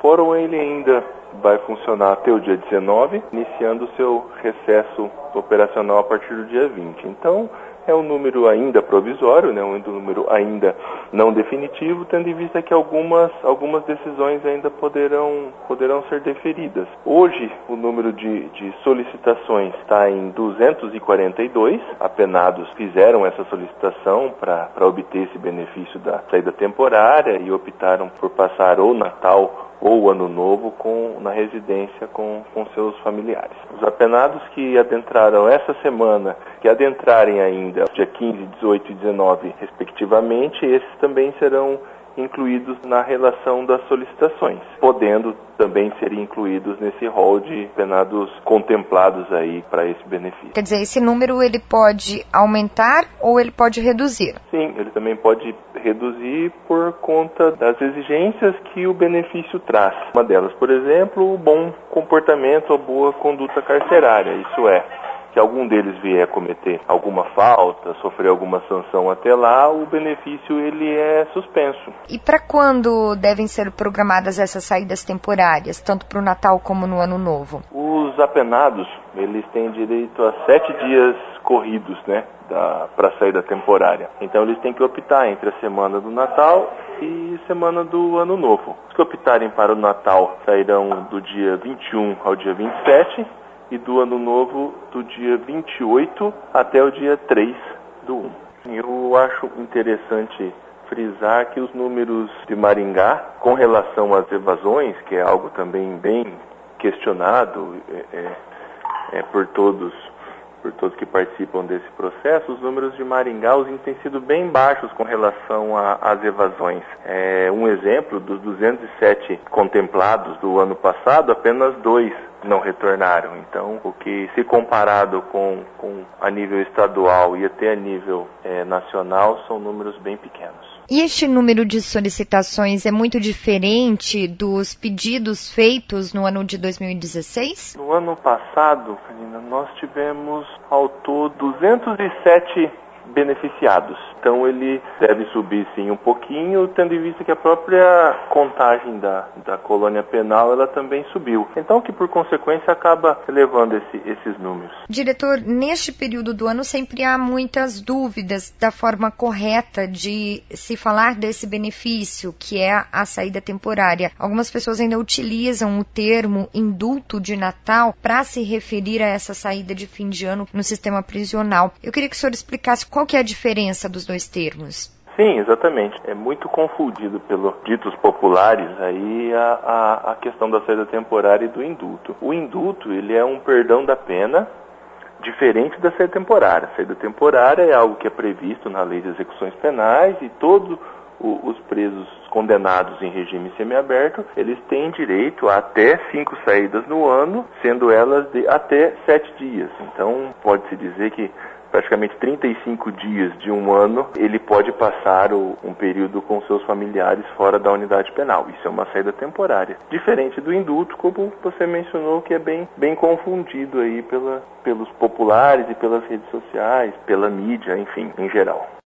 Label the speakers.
Speaker 1: fórum ele ainda vai funcionar até o dia 19, iniciando o seu recesso operacional a partir do dia 20. Então, é um número ainda provisório, né, um número ainda não definitivo, tendo em vista que algumas decisões ainda poderão ser deferidas. Hoje, o número de solicitações está em 242. Apenados fizeram essa solicitação para obter esse benefício da saída temporária e optaram por passar ou Natal ou Ano Novo na residência com seus familiares. Os apenados que adentraram essa semana, que adentrarem ainda dia 15, 18 e 19, respectivamente, esses também serão incluídos na relação das solicitações, podendo também ser incluídos nesse rol de apenados contemplados aí para esse benefício.
Speaker 2: Quer dizer, esse número ele pode aumentar ou ele pode reduzir?
Speaker 1: Sim, ele também pode reduzir por conta das exigências que o benefício traz. Uma delas, por exemplo, o bom comportamento ou boa conduta carcerária, isso é, se algum deles vier a cometer alguma falta, sofrer alguma sanção até lá, o benefício ele é suspenso.
Speaker 2: E para quando devem ser programadas essas saídas temporárias, tanto para o Natal como no Ano Novo?
Speaker 1: Os apenados, eles têm direito a 7 dias corridos, né, para a saída temporária. Então eles têm que optar entre a semana do Natal e semana do Ano Novo. Os que optarem para o Natal sairão do dia 21 ao dia 27, e do Ano Novo do dia 28 até o dia 3 do 1. Eu acho interessante frisar que os números de Maringá, com relação às evasões, que é algo também bem questionado por todos que participam desse processo, os números de Maringá têm sido bem baixos com relação às evasões. Um exemplo, dos 207 contemplados do ano passado, apenas 2 não retornaram. Então, o que, se comparado com a nível estadual e até a nível nacional, são números bem pequenos.
Speaker 2: E este número de solicitações é muito diferente dos pedidos feitos no ano de 2016?
Speaker 1: No ano passado, Karina, nós tivemos ao todo 207 beneficiados. Então ele deve subir sim um pouquinho, tendo em vista que a própria contagem da colônia penal ela também subiu. Então que por consequência acaba elevando esses números.
Speaker 2: Diretor, neste período do ano sempre há muitas dúvidas da forma correta de se falar desse benefício, que é a saída temporária. Algumas pessoas ainda utilizam o termo indulto de Natal para se referir a essa saída de fim de ano no sistema prisional. Eu queria que o senhor explicasse qual que é a diferença dos dois termos.
Speaker 1: Sim, exatamente. É muito confundido pelos ditos populares aí a questão da saída temporária e do indulto. O indulto, ele é um perdão da pena diferente da saída temporária. A saída temporária é algo que é previsto na lei de execuções penais e todos os presos condenados em regime semiaberto, eles têm direito a até 5 saídas no ano, sendo elas de até 7 dias. Então, pode-se dizer que praticamente 35 dias de um ano, ele pode passar um período com seus familiares fora da unidade penal. Isso é uma saída temporária. Diferente do indulto, como você mencionou, que é bem confundido aí pelos populares e pelas redes sociais, pela mídia, enfim, em geral.